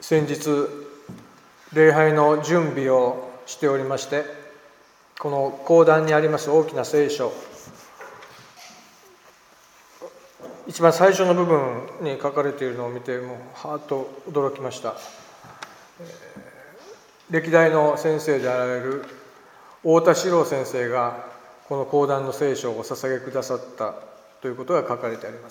先日礼拝の準備をしておりまして、この講談にあります大きな聖書、一番最初の部分に書かれているのを見て、もうはーっと驚きました。歴代の先生であられる太田史郎先生がこの講談の聖書をお捧げくださったということが書かれてあります。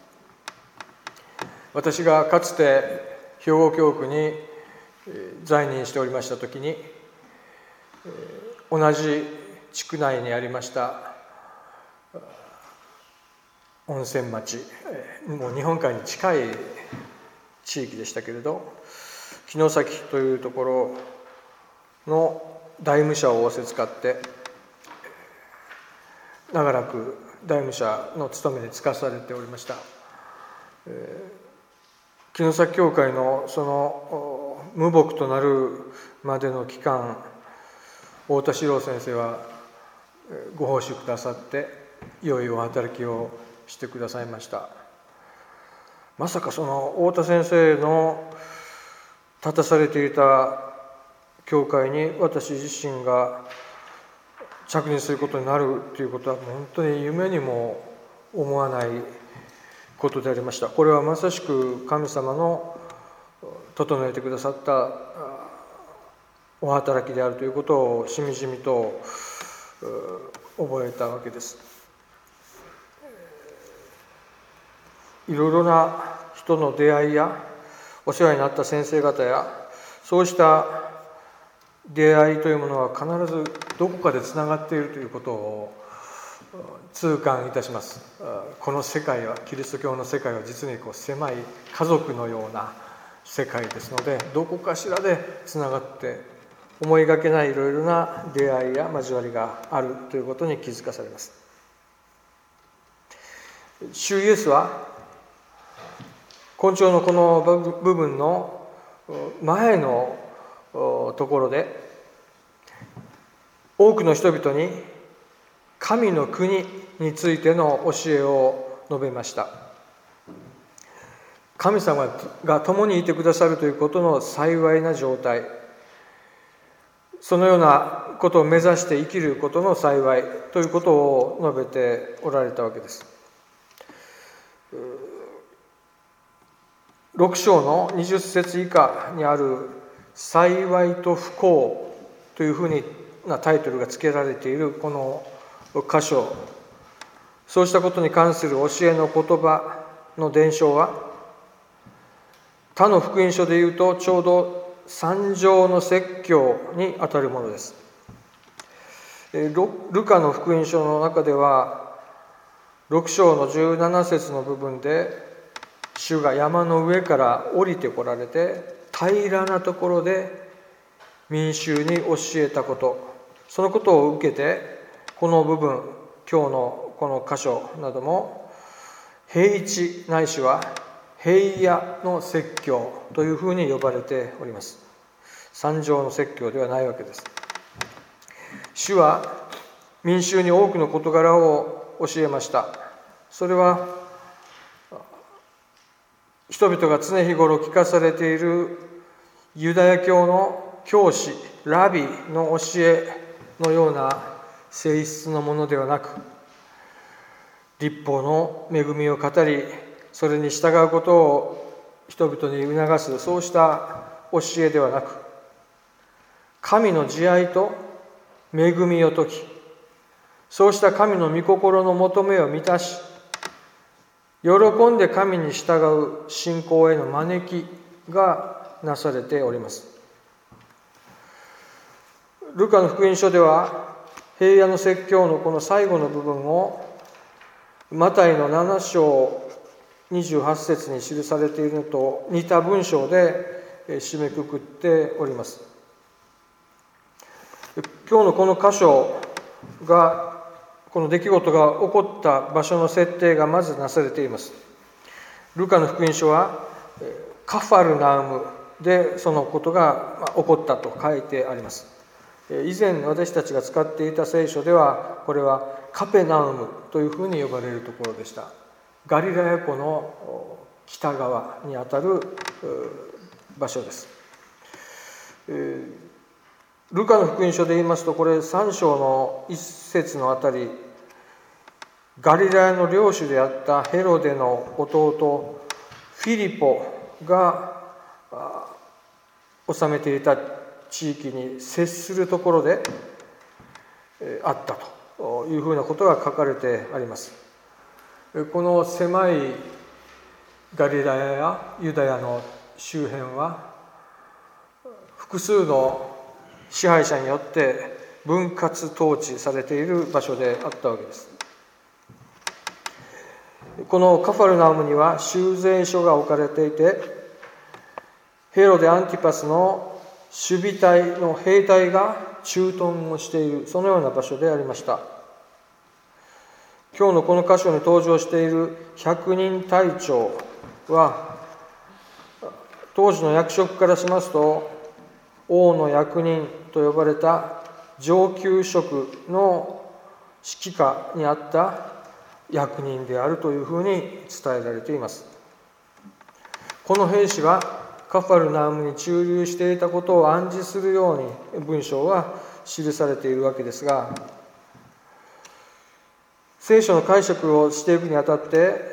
私がかつて兵庫教区に在任しておりました時に、同じ地区内にありました温泉町、もう日本海に近い地域でしたけれど、城崎というところの大務者を仰せつかって長らく大務者の務めに就かされておりました。城崎教会のその無牧となるまでの期間、太田史郎先生はご奉仕くださって良いお働きをしてくださいました。まさかその太田先生の立たされていた教会に私自身が着任することになるということは本当に夢にも思わないことでありました。これはまさしく神様の整えてくださったお働きであるということをしみじみと覚えたわけです。いろいろな人の出会いやお世話になった先生方や、そうした出会いというものは必ずどこかでつながっているということを痛感いたします。この世界は、キリスト教の世界は実に狭い家族のような世界ですので、どこかしらでつながって思いがけないいろいろな出会いや交わりがあるということに気づかされます。主イエスは今朝のこの部分の前のところで、多くの人々に神の国についての教えを述べました。神様が共にいてくださるということの幸いな状態、そのようなことを目指して生きることの幸いということを述べておられたわけです。6章の20節以下にある幸いと不幸というふうなタイトルが付けられているこの箇所、そうしたことに関する教えの言葉の伝承は、他の福音書でいうとちょうど三条の説教にあたるものです。ルカの福音書の中では6章の17節の部分で、主が山の上から降りてこられて平らなところで民衆に教えたこと、そのことを受けてこの部分、今日のこの箇所なども平地ないしは平野の説教というふうに呼ばれております。三条の説教ではないわけです。主は民衆に多くの事柄を教えました。それは人々が常日頃聞かされているユダヤ教の教師、ラビの教えのような性質のものではなく、律法の恵みを語り、それに従うことを人々に促す、そうした教えではなく、神の慈愛と恵みを説き、そうした神の御心の求めを満たし、喜んで神に従う信仰への招きがなされております。ルカの福音書では平野の説教のこの最後の部分をマタイの7章28節に記されているのと似た文章で締めくくっております。今日のこの箇所が、この出来事が起こった場所の設定がまずなされています。ルカの福音書はカファルナウムでそのことが起こったと書いてあります。以前私たちが使っていた聖書では、これはカペナウムというふうに呼ばれるところでした。ガリラヤ湖の北側にあたる場所です。ルカの福音書で言いますと、これ3章の1節のあたり、ガリラヤの領主であったヘロデの弟フィリポが治めていた地域に接するところであったというふうなことが書かれてあります。この狭いガリラヤやユダヤの周辺は複数の支配者によって分割統治されている場所であったわけです。このカファルナウムには修税所が置かれていて、ヘロデ・アンティパスの守備隊の兵隊が駐屯をしている、そのような場所でありました。今日のこの箇所に登場している百人隊長は、当時の役職からしますと王の役人と呼ばれた上級職の指揮下にあった役人であるというふうに伝えられています。この兵士はカファルナウムに駐留していたことを暗示するように文章は記されているわけですが、聖書の解釈をしていくにあたって、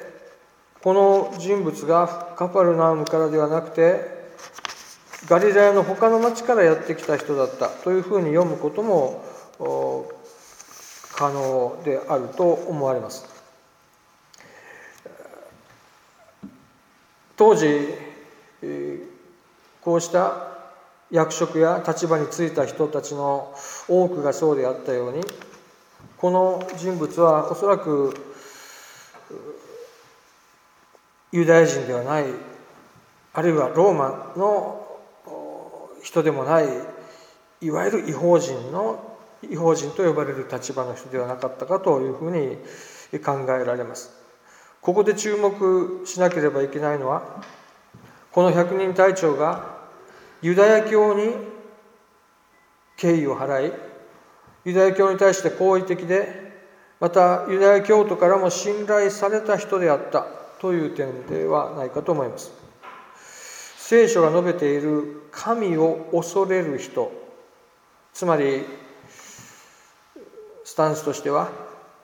この人物がカファルナウムからではなくてガリラヤの他の町からやってきた人だったというふうに読むことも可能であると思われます。当時こうした役職や立場に就いた人たちの多くがそうであったように、この人物はおそらくユダヤ人ではない、あるいはローマの人でもない、いわゆる異邦人と呼ばれる立場の人ではなかったかというふうに考えられます。ここで注目しなければいけないのは、この百人隊長がユダヤ教に敬意を払い、ユダヤ教に対して好意的で、またユダヤ教徒からも信頼された人であったという点ではないかと思います。聖書が述べている神を恐れる人、つまりスタンスとしては、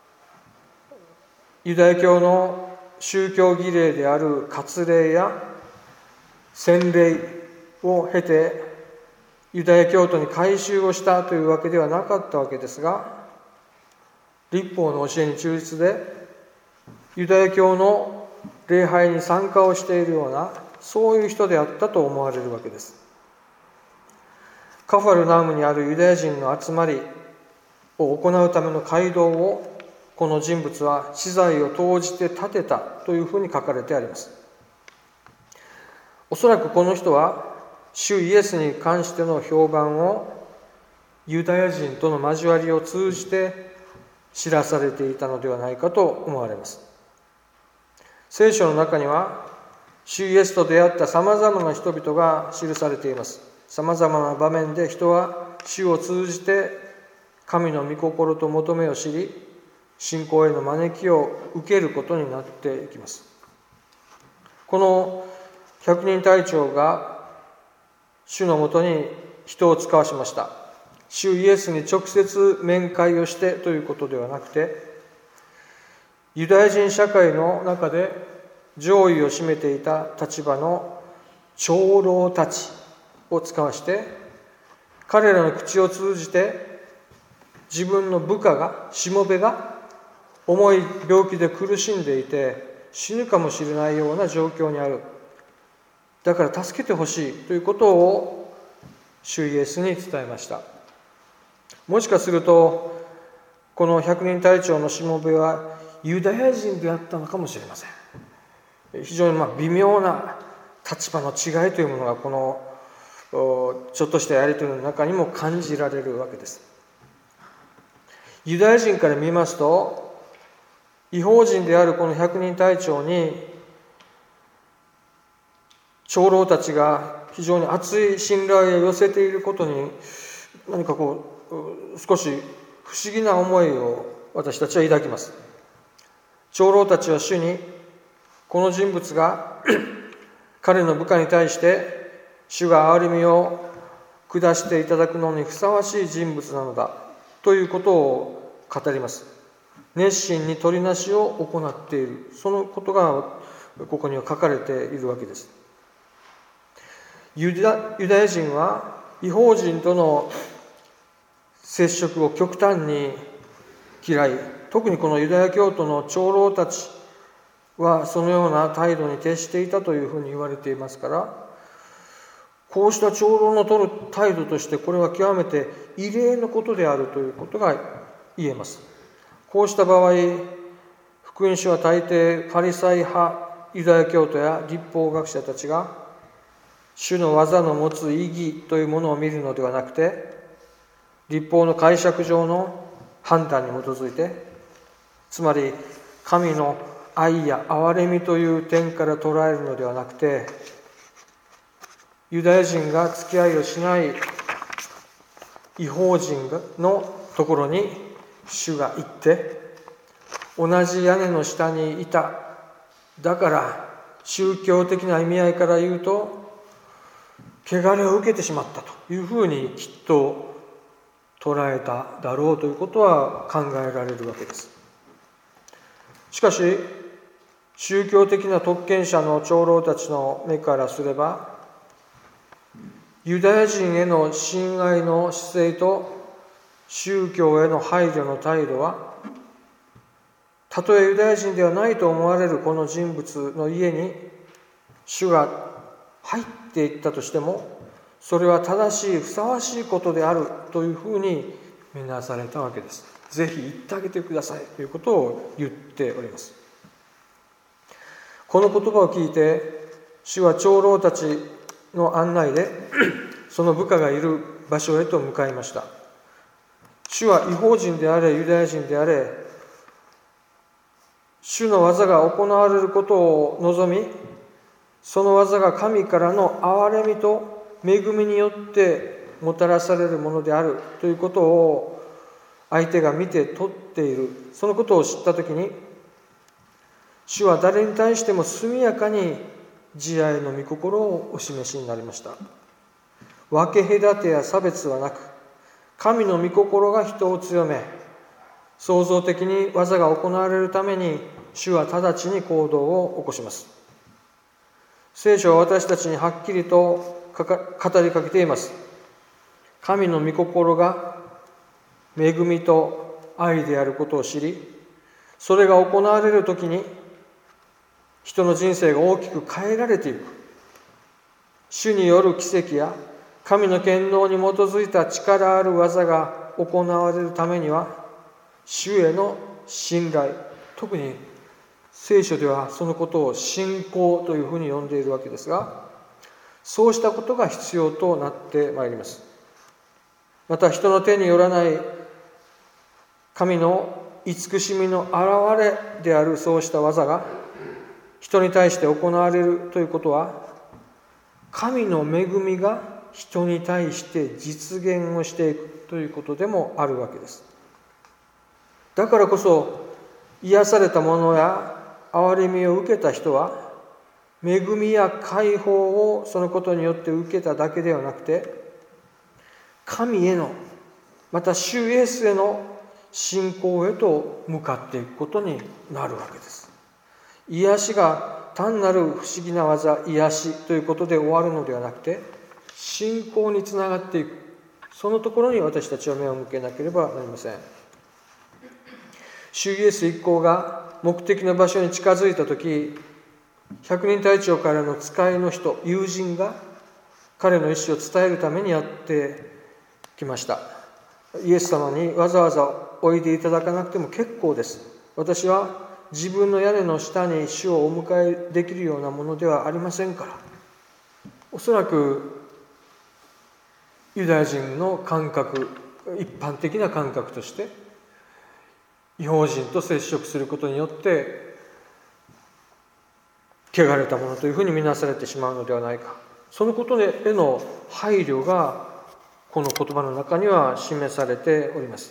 ユダヤ教の宗教儀礼である割礼や洗礼を経てユダヤ教徒に改宗をしたというわけではなかったわけですが、律法の教えに忠実でユダヤ教の礼拝に参加をしているような、そういう人であったと思われるわけです。カファルナウムにあるユダヤ人の集まりを行うための街道を、この人物は私財を投じて建てたというふうに書かれてあります。おそらくこの人は主イエスに関しての評判をユダヤ人との交わりを通じて知らされていたのではないかと思われます。聖書の中には主イエスと出会ったさまざまな人々が記されています。さまざまな場面で人は主を通じて神の御心と求めを知り、信仰への招きを受けることになっていきます。この百人隊長が主のもとに人を使わしました。主イエスに直接面会をしてということではなくて、ユダヤ人社会の中で上位を占めていた立場の長老たちを使わして、彼らの口を通じて自分の部下が、しもべが重い病気で苦しんでいて死ぬかもしれないような状況にある、だから助けてほしいということを主イエスに伝えました。もしかするとこの百人隊長のしもべはユダヤ人であったのかもしれません。非常に微妙な立場の違いというものがこのちょっとしたやり取りの中にも感じられるわけです。ユダヤ人から見ますと、異邦人であるこの百人隊長に長老たちが非常に熱い信頼を寄せていることに、何か少し不思議な思いを私たちは抱きます。長老たちは主に、この人物が彼の部下に対して主が憐れみを下していただくのにふさわしい人物なのだということを語ります。熱心に取りなしを行っている、そのことがここには書かれているわけです。ユダヤ人は異邦人との接触を極端に嫌い、特にこのユダヤ教徒の長老たちはそのような態度に徹していたというふうに言われていますから、こうした長老の取る態度としてこれは極めて異例のことであるということが言えます。こうした場合、福音書は大抵ファリサイ派ユダヤ教徒や律法学者たちが主の技の持つ意義というものを見るのではなくて、律法の解釈上の判断に基づいて、つまり神の愛や憐れみという点から捉えるのではなくて、ユダヤ人が付き合いをしない異邦人のところに主が行って、同じ屋根の下にいた、だから宗教的な意味合いから言うと汚れを受けてしまったというふうにきっと捉えただろうということは考えられるわけです。しかし宗教的な特権者の長老たちの目からすれば、ユダヤ人への親愛の姿勢と宗教への配慮の態度は、たとえユダヤ人ではないと思われるこの人物の家に主が入っていったとしても、それは正しいふさわしいことであるというふうに見なされたわけです。ぜひ行ってあげてくださいということを言っております。この言葉を聞いて、主は長老たちの案内でその部下がいる場所へと向かいました。主は異邦人であれユダヤ人であれ、主の技が行われることを望み、その技が神からの憐れみと恵みによってもたらされるものであるということを相手が見て取っている、そのことを知ったときに、主は誰に対しても速やかに慈愛の御心をお示しになりました。分け隔てや差別はなく、神の御心が人を強め、創造的に技が行われるために主は直ちに行動を起こします。聖書は私たちにはっきりと語りかけています。神の御心が恵みと愛であることを知り、それが行われるときに人の人生が大きく変えられていく。主による奇跡や神の権能に基づいた力ある技が行われるためには、主への信頼、特に聖書ではそのことを信仰というふうに呼んでいるわけですが、そうしたことが必要となってまいります。また人の手によらない神の慈しみの現れであるそうした技が人に対して行われるということは、神の恵みが人に対して実現をしていくということでもあるわけです。だからこそ癒された者や憐れみを受けた人は、恵みや解放をそのことによって受けただけではなくて、神への、また主イエスへの信仰へと向かっていくことになるわけです。癒しが単なる不思議な技、癒しということで終わるのではなくて、信仰につながっていく、そのところに私たちは目を向けなければなりません。主イエス一行が目的の場所に近づいたとき、百人隊長からの使いの人、友人が彼の意思を伝えるためにやってきました。イエス様にわざわざおいでいただかなくても結構です。私は自分の屋根の下に主をお迎えできるようなものではありませんから。おそらくユダヤ人の感覚、一般的な感覚として、異邦人と接触することによって汚れたものというふうに見なされてしまうのではないか。そのことへの配慮がこの言葉の中には示されております。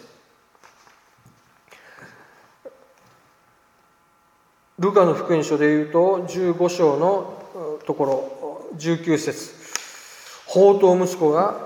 ルカの福音書でいうと15章のところ19節、 放蕩息子が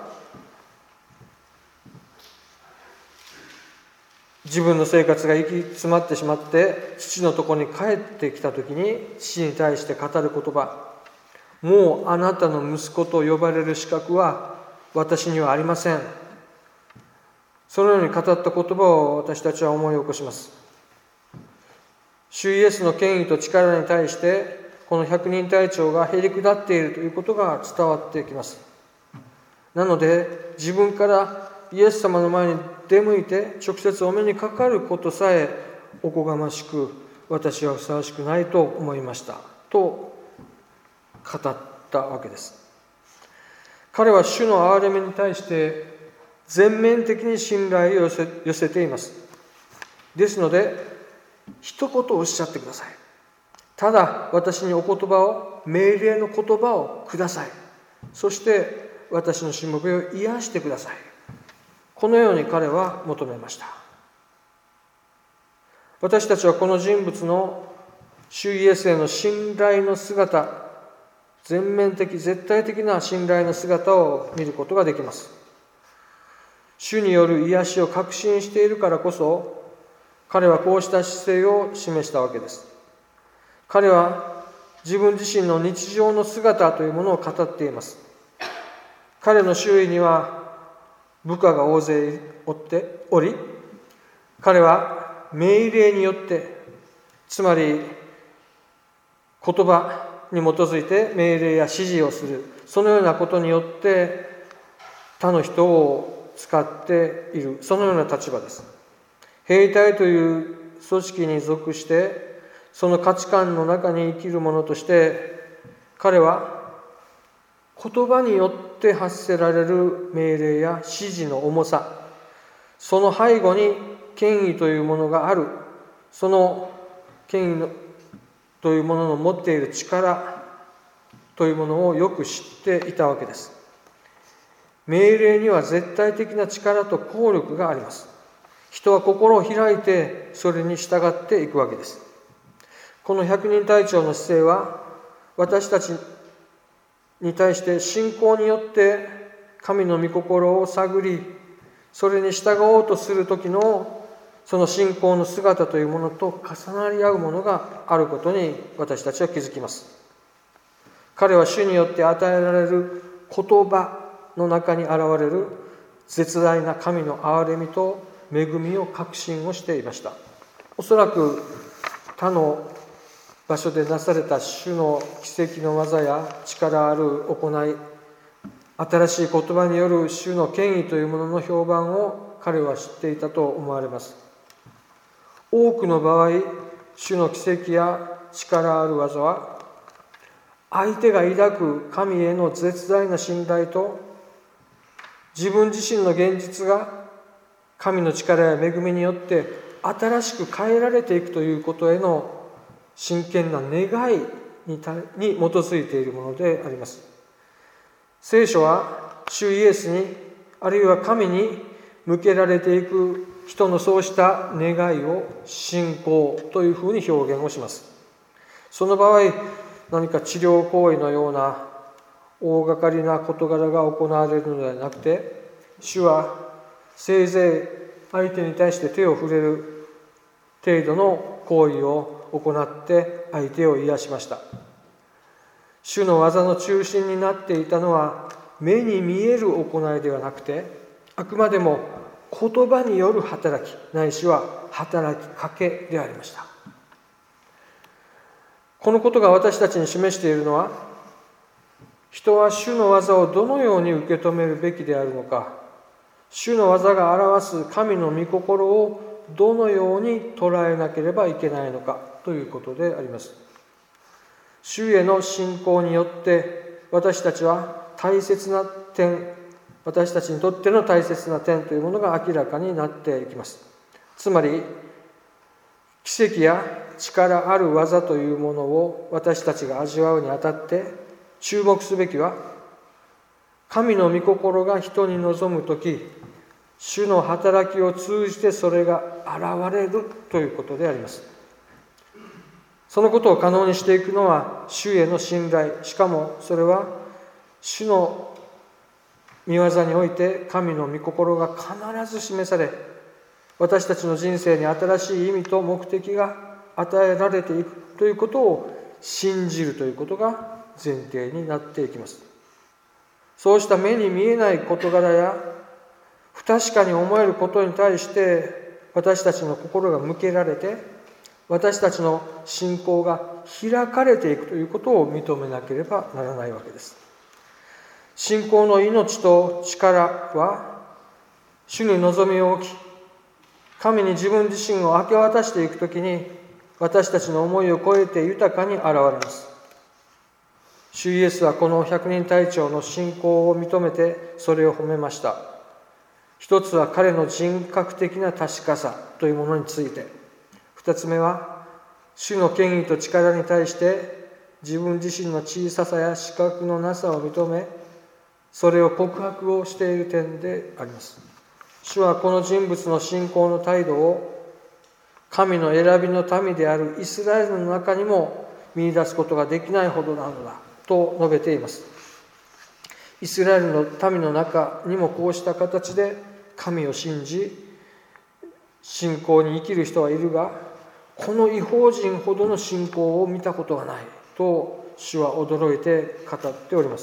自分の生活が行き詰まってしまって父のところに帰ってきたときに、父に対して語る言葉、もうあなたの息子と呼ばれる資格は私にはありません。そのように語った言葉を私たちは思い起こします。主イエスの権威と力に対してこの百人隊長がへり下っているということが伝わってきます。なので自分からイエス様の前に出向いて直接お目にかかることさえおこがましく、私はふさわしくないと思いましたと語ったわけです。彼は主の憐れみに対して全面的に信頼を寄せています。ですので一言おっしゃってください。ただ私にお言葉を、命令の言葉をください。そして私のしもべを癒してください。このように彼は求めました。私たちはこの人物の主イエスへの信頼の姿、全面的絶対的な信頼の姿を見ることができます。主による癒しを確信しているからこそ、彼はこうした姿勢を示したわけです。彼は自分自身の日常の姿というものを語っています。彼の周囲には部下が大勢おり、彼は命令によって、つまり言葉に基づいて命令や指示をする、そのようなことによって他の人を使っている、そのような立場です。兵隊という組織に属して、その価値観の中に生きる者として、彼は言葉によって発せられる命令や指示の重さ、その背後に権威というものがある、その権威というものの持っている力というものをよく知っていたわけです。命令には絶対的な力と効力があります。人は心を開いてそれに従っていくわけです。この百人隊長の姿勢は、私たちに対して信仰によって神の御心を探り、それに従おうとする時のその信仰の姿というものと重なり合うものがあることに私たちは気づきます。彼は主によって与えられる言葉の中に現れる絶大な神の憐れみと恵みを確信をしていました。おそらく他の場所でなされた主の奇跡の技や力ある行い、新しい言葉による主の権威というものの評判を彼は知っていたと思われます。多くの場合、主の奇跡や力ある技は、相手が抱く神への絶大な信頼と、自分自身の現実が神の力や恵みによって新しく変えられていくということへの真剣な願いに基づいているものであります。聖書は主イエスに、あるいは神に向けられていく人のそうした願いを信仰というふうに表現をします。その場合、何か治療行為のような大掛かりな事柄が行われるのではなくて、主はせいぜい相手に対して手を触れる程度の行為を行って相手を癒しました。主の技の中心になっていたのは目に見える行いではなくて、あくまでも言葉による働き、ないしは働きかけでありました。このことが私たちに示しているのは、人は主の技をどのように受け止めるべきであるのか、主の技が表す神の御心をどのように捉えなければいけないのかということであります。主への信仰によって私たちは大切な点、私たちにとっての大切な点というものが明らかになっていきます。つまり、奇跡や力ある技というものを私たちが味わうにあたって注目すべきは、神の御心が人に望むとき、主の働きを通じてそれが現れるということであります。そのことを可能にしていくのは主への信頼、しかもそれは主の御業において神の御心が必ず示され、私たちの人生に新しい意味と目的が与えられていくということを信じるということが前提になっていきます。そうした目に見えない事柄や不確かに思えることに対して私たちの心が向けられて、私たちの信仰が開かれていくということを認めなければならないわけです。信仰の命と力は主に望みを置き、神に自分自身を明け渡していくときに私たちの思いを超えて豊かに現れます。主イエスはこの百人隊長の信仰を認めてそれを褒めました。一つは彼の人格的な確かさというものについて、二つ目は主の権威と力に対して自分自身の小ささや資格のなさを認め、それを告白をしている点であります。主はこの人物の信仰の態度を神の選びの民であるイスラエルの中にも見出すことができないほどなのだと述べています。イスラエルの民の中にもこうした形で神を信じ信仰に生きる人はいるが、この異邦人ほどの信仰を見たことがないと主は驚いて語っております。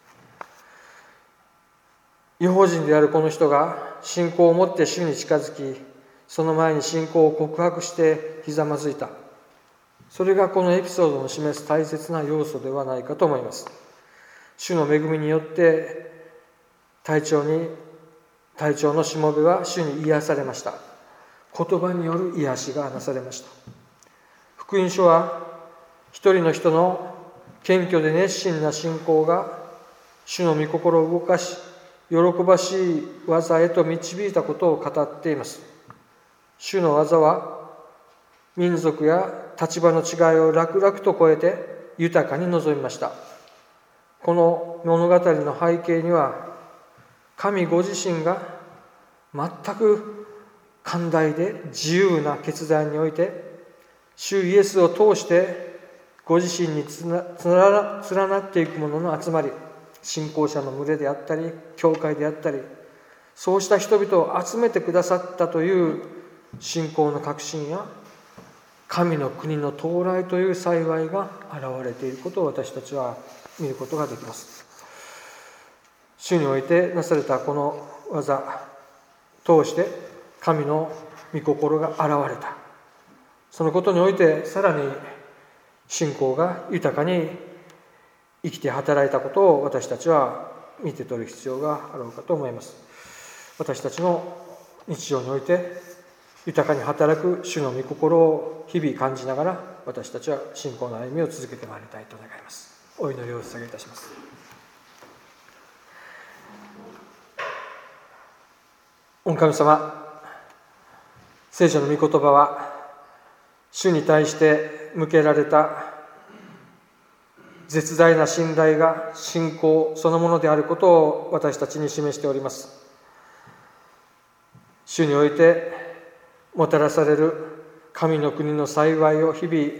異邦人であるこの人が信仰を持って主に近づき、その前に信仰を告白してひざまずいた。それがこのエピソードの示す大切な要素ではないかと思います。主の恵みによって隊長のしもべは主に癒されました。言葉による癒しがなされました。福音書は一人の人の謙虚で熱心な信仰が主の御心を動かし、喜ばしい技へと導いたことを語っています。主の技は民族や立場の違いを楽々と超えて豊かに臨みました。この物語の背景には、神ご自身が全く寛大で自由な決断において、主イエスを通してご自身に連なっていく者の集まり、信仰者の群れであったり教会であったり、そうした人々を集めてくださったという信仰の確信や神の国の到来という幸いが現れていることを私たちは見ることができます。主においてなされたこの技通して神の御心が現れた。そのことにおいてさらに信仰が豊かに生きて働いたことを私たちは見て取る必要があろうかと思います。私たちの日常において豊かに働く主の御心を日々感じながら、私たちは信仰の歩みを続けてまいりたいと願います。お祈りを捧げいたします。御神様、聖書の御言葉は主に対して向けられた絶大な信頼が信仰そのものであることを私たちに示しております。主においてもたらされる神の国の幸いを日々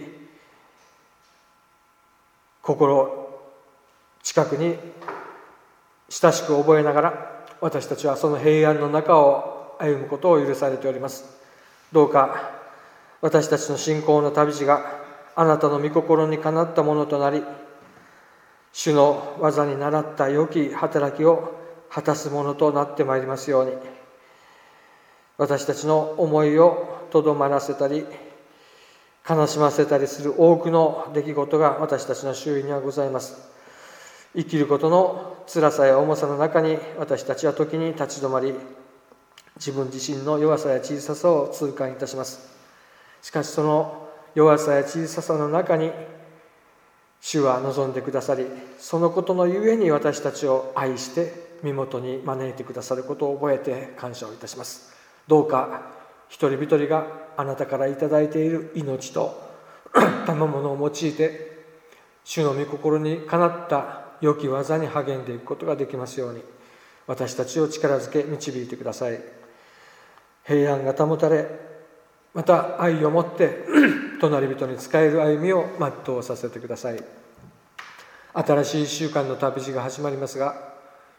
心近くに親しく覚えながら、私たちはその平安の中を歩むことを許されております。どうか私たちの信仰の旅路があなたの御心にかなったものとなり、主の技に倣った良き働きを果たすものとなってまいりますように、私たちの思いをとどまらせたり悲しませたりする多くの出来事が私たちの周囲にはございます。生きることの辛さや重さの中に私たちは時に立ち止まり、自分自身の弱さや小ささを痛感いたします。しかしその弱さや小ささの中に主は望んでくださり、そのことのゆえに私たちを愛して身元に招いてくださることを覚えて感謝をいたします。どうか一人一人があなたからいただいている命と賜物を用いて主の御心にかなった良き技に励んでいくことができますように、私たちを力づけ導いてください。平安が保たれ、また愛をもって隣人に仕える歩みを全うさせてください。新しい1週間の旅路が始まりますが、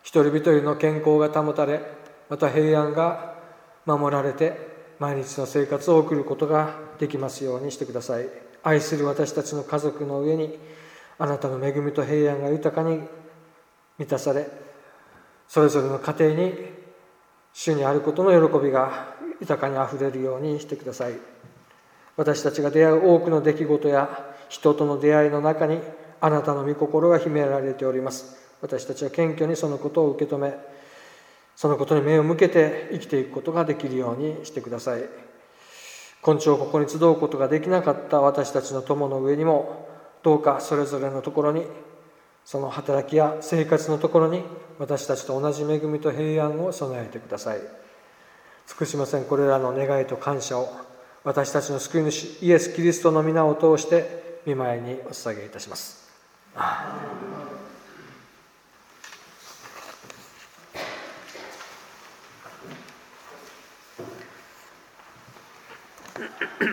一人一人の健康が保たれ、また平安が守られて、毎日の生活を送ることができますようにしてください。愛する私たちの家族の上に、あなたの恵みと平安が豊かに満たされ、それぞれの家庭に主にあることの喜びが豊かにあふれるようにしてください。私たちが出会う多くの出来事や人との出会いの中に、あなたの御心が秘められております。私たちは謙虚にそのことを受け止め、そのことに目を向けて生きていくことができるようにしてください。今朝ここに集うことができなかった私たちの友の上にも、どうかそれぞれのところに、その働きや生活のところに、私たちと同じ恵みと平安を備えてください。尽くしませんこれらの願いと感謝を、私たちの救い主イエス・キリストの皆を通して御前にお捧げいたします。